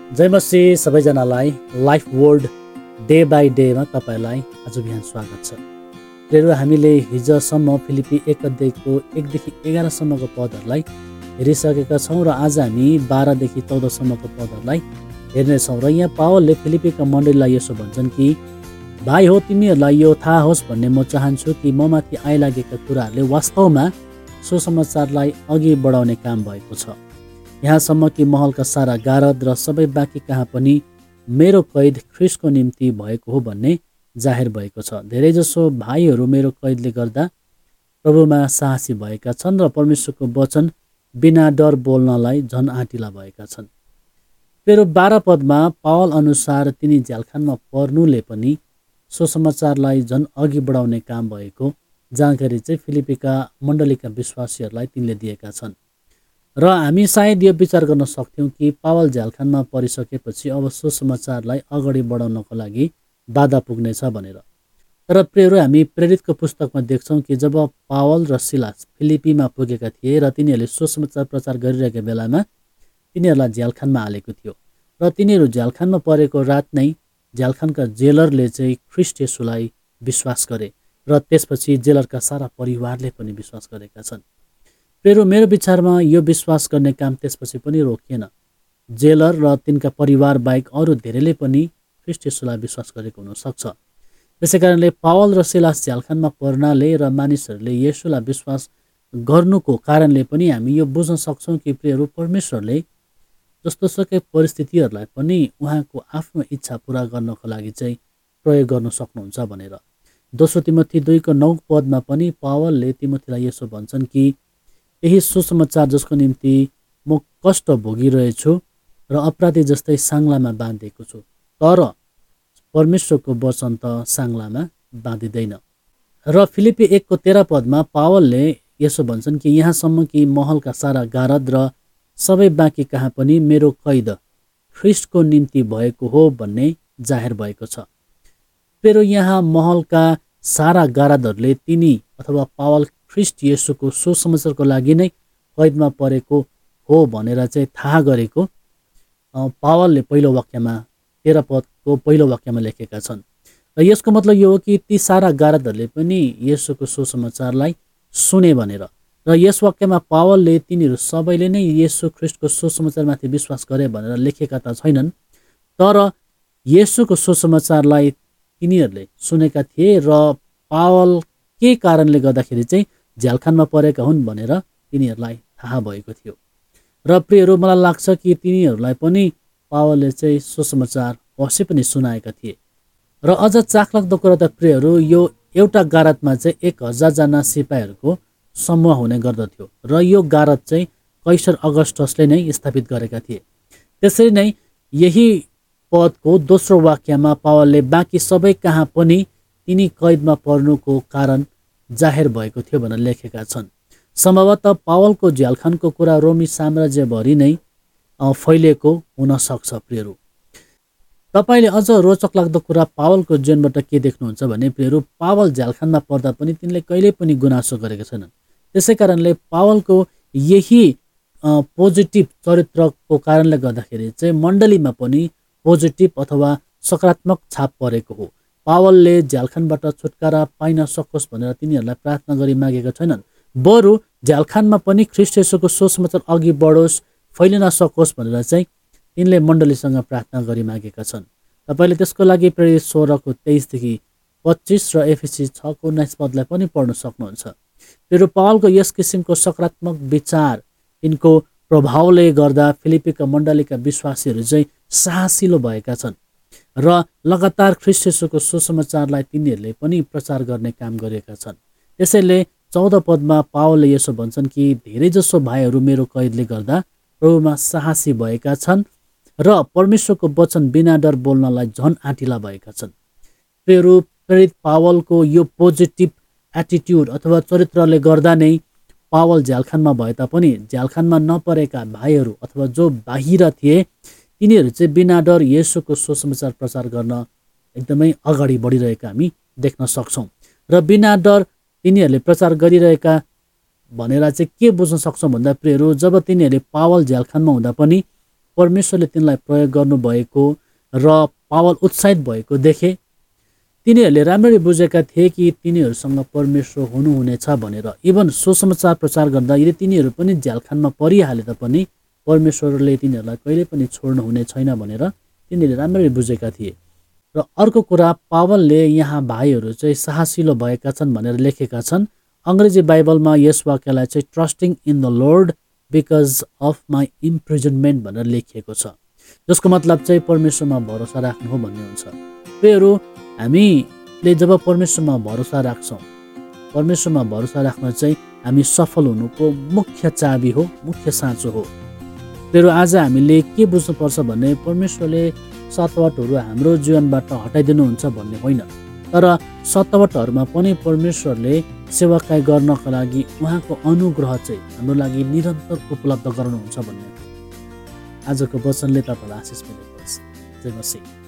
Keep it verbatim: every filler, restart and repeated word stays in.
जय मसीह सबैजनालाई life world day by डेमा तपाईँलाई आज बिहान स्वागत छ। प्रियहरू, हामीले हिजोसम्म फिलिपी एक अध्यायको एकदेखि एघारसम्मको पदहरूलाई हेरिसकेका छौँ र आज हामी बाह्रदेखि चौधसम्मको पदहरूलाई हेर्नेछौँ। र यहाँ पावलले फिलिपीका मण्डलीलाई यसो भन्छन् कि भाइ हो, तिमीहरूलाई यो थाहा होस् भन्ने म चाहन्छु कि ममाथि आइलागेका कुराहरूले वास्तवमा सुसमाचारलाई अघि बढाउने काम भएको छ। यहाँसम्म कि महलका सारा गारद र सबै बाँकी कहाँ पनि मेरो कैद ख्रिस्टको निम्ति भएको हो भन्ने जाहेर भएको छ। धेरैजसो भाइहरू मेरो कैदले गर्दा प्रभुमा साहसी भएका छन् र परमेश्वरको वचन बिना डर बोल्नलाई झन् आँटिला भएका छन्। फेरि बाह्र पदमा पावल अनुसार तिनी झ्यालखानमा पर्नुले पनि सुसमाचारलाई झन् अघि बढाउने काम भएको जानकारी चाहिँ फिलिपीका मण्डलीका विश्वासीहरूलाई तिनले दिएका छन्। र हामी सायद यो विचार गर्न सक्थ्यौँ कि पावल झ्यालखानमा परिसकेपछि अब सुसमाचारलाई अगाडि बढाउनको लागि बाधा पुग्नेछ भनेर। तर प्रियहरू, हामी प्रेरितको पुस्तकमा देख्छौँ कि जब पावल र सिलास फिलिपीमा पुगेका थिए र तिनीहरूले सुसमाचार प्रचार गरिरहेका बेलामा तिनीहरूलाई झ्यालखानमा हालेको थियो र तिनीहरू झ्यालखानमा परेको रात नै झ्यालखानका जेलरले चाहिँ ख्रिस्ट येशूलाई विश्वास गरे र त्यसपछि जेलरका सारा परिवारले पनि विश्वास गरेका छन्। प्रियहरू, मेरो विचारमा यो विश्वास गर्ने काम त्यसपछि पनि रोकिएन। जेलर र तिनका परिवार बाहेक अरू धेरैले पनि ख्रिस्ट येशूलाई विश्वास गरेको हुनसक्छ। त्यसै कारणले पावल र सिलास झ्यालखानमा पर्नाले र मानिसहरूले येशूलाई विश्वास गर्नुको कारणले पनि हामी यो बुझ्न सक्छौँ कि प्रियहरू, परमेश्वरले जस्तो सुकै परिस्थितिहरूलाई पनि उहाँको आफ्नो इच्छा पुरा गर्नको लागि चाहिँ प्रयोग गर्न सक्नुहुन्छ भनेर। दोस्रो तिमोथी दुईको नौ पदमा पनि पावलले तिमोथीलाई यसो भन्छन् कि यही सुसमाचार जसको निम्ति म कष्ट भोगिरहेछु र अपराधी जस्तै साङ्लामा बाँधिएको छु, तर परमेश्वरको वचन त साङ्लामा बाँधिँदैन। र फिलिपी एकको तेह्र पदमा पावलले यसो भन्छन् कि यहाँसम्म कि महलका सारा गारद र सबै बाँकी कहाँ पनि मेरो कैद ख्रिस्टको निम्ति भएको हो भन्ने जाहेर भएको छ। फेरि यहाँ महलका सारा गारदहरूले तिनी अथवा पावल ख्रिस्ट येशूको सुसमाचारको लागि नै कैदमा परेको हो भनेर चाहिँ थाहा गरेको पावलले पहिलो वाक्यमा तेह्र पदको पहिलो वाक्यमा लेखेका छन्। र यसको मतलब यो हो कि ती सारा गारदहरूले पनि येशूको सुसमाचारलाई सुने भनेर। र यस वाक्यमा पावलले तिनीहरू सबैले नै येशू ख्रिस्टको सुसमाचारमाथि विश्वास गरे भनेर लेखेका त छैनन्, तर येशूको सुसमाचारलाई तिनीहरूले सुनेका थिए र पावल के कारणले गर्दाखेरि चाहिँ झ्यालखानमा परेका हुन् भनेर तिनीहरूलाई थाहा भएको थियो। र प्रियहरू, मलाई लाग्छ कि तिनीहरूलाई पनि पावलले चाहिँ सुसमाचार अवश्य पनि सुनाएका थिए। र अझ चाखलाग्दो कुरा त प्रियहरू, यो एउटा गारदमा चाहिँ एक हजारजना सिपाहीहरूको समूह हुने गर्दथ्यो र यो गारद चाहिँ कैसर अगस्टसले नै स्थापित गरेका थिए। त्यसरी नै यही पदको दोस्रो वाक्यमा पावलले बाँकी सबै कहाँ पनि तिनी कैदमा पर्नुको कारण जाहेर भएको थियो भनेर लेखेका छन्। सम्भवतः पावलको झ्यालखानको कुरा रोमी साम्राज्यभरि नै फैलिएको हुनसक्छ। प्रियहरू, तपाईँले अझ रोचक लाग्दो कुरा पावलको जीवनबाट के देख्नुहुन्छ भने प्रियहरू, पावल झ्यालखानमा पर्दा पनि तिनले कहिल्यै पनि गुनासो गरेका छैनन्। त्यसै कारणले पावलको यही पोजिटिभ चरित्रको कारणले गर्दाखेरि चाहिँ मण्डलीमा पनि पोजिटिभ अथवा सकारात्मक छाप परेको हो। पावलले झ्यालखानबाट छुटकारा पाइन सकोस् भनेर तिनीहरूलाई प्रार्थना गरी मागेका छैनन्, बरु झ्यालखानमा पनि ख्रिस्ट येशूको सुसमाचार अघि बढोस्, फैलिन सकोस् भनेर चाहिँ तिनले मण्डलीसँग प्रार्थना गरी मागेका छन्। तपाईँले त्यसको लागि प्रेरित सोह्रको तेइसदेखि पच्चिस र एफएसी छको उन्नाइस पदलाई पनि पढ्न सक्नुहुन्छ। फेरि पावलको यस किसिमको सकारात्मक विचार, यिनको प्रभावले गर्दा फिलिपीका मण्डलीका विश्वासीहरू चाहिँ साहसिलो भएका छन् र लगातार ख्रिस्ट येशूको सुसमाचारलाई तिनीहरूले पनि प्रचार गर्ने काम गरेका छन्। त्यसैले चौध पदमा पावलले यसो भन्छन् कि धेरैजसो भाइहरू मेरो कैदले गर्दा प्रभुमा साहसी भएका छन् र परमेश्वरको वचन बिना डर बोल्नलाई झन् आँटिला भएका छन्। फेरि प्रेरित पावलको यो पोजिटिभ एटिट्युड अथवा चरित्रले गर्दा नै पावल झ्यालखानमा भए तापनि झ्यालखानमा नपरेका भाइहरू अथवा जो बाहिर थिए तिनीहरू चाहिँ बिना डर येशूको सुसमाचार प्रचार गर्न एकदमै अगाडि बढिरहेका हामी देख्न सक्छौँ। र बिना डर तिनीहरूले प्रचार गरिरहेका भनेर चाहिँ के बुझ्न सक्छौँ भन्दा प्रियहरू, जब तिनीहरूले पावल झ्यालखानमा हुँदा पनि परमेश्वरले तिनलाई प्रयोग गर्नुभएको र पावल उत्साहित भएको देखे। तिनीहरूले राम्ररी बुझेका थिए कि तिनीहरूसँग परमेश्वर हुनुहुनेछ भनेर। इभन सुसमाचार प्रचार गर्दा यदि तिनीहरू पनि झ्यालखानमा परिहाले तापनि परमेश्वरले तिनीहरूलाई कहिले पनि छोड्नुहुने छैन भनेर तिनीहरूले राम्ररी बुझेका थिए। र अर्को कुरा, पावलले यहाँ भाइहरू चाहिँ साहसिलो भएका छन् भनेर लेखेका छन्। अङ्ग्रेजी बाइबलमा यस वाक्यलाई चाहिँ trusting in the Lord because of my imprisonment भनेर लेखिएको छ, जसको मतलब चाहिँ परमेश्वरमा भरोसा राख्नु हो भन्ने हुन्छ। प्रियहरू, हामीले जब परमेश्वरमा भरोसा राख्छौँ, परमेश्वरमा भरोसा राख्न चाहिँ हामी सफल हुनुको मुख्य चाबी हो, मुख्य साँचो हो। प्रियहरू, आज हामीले के बुझ्नुपर्छ भने परमेश्वरले सतावटहरू हाम्रो जीवनबाट हटाइदिनुहुन्छ भन्ने होइन, तर सतावटहरूमा पनि परमेश्वरले सेवाकाई गर्नका लागि उहाँको अनुग्रह चाहिँ हाम्रो लागि निरन्तर उपलब्ध गराउनुहुन्छ भन्ने। आजको वचनले तपाईँलाई आशिष मिलेको छ। जय मसीह।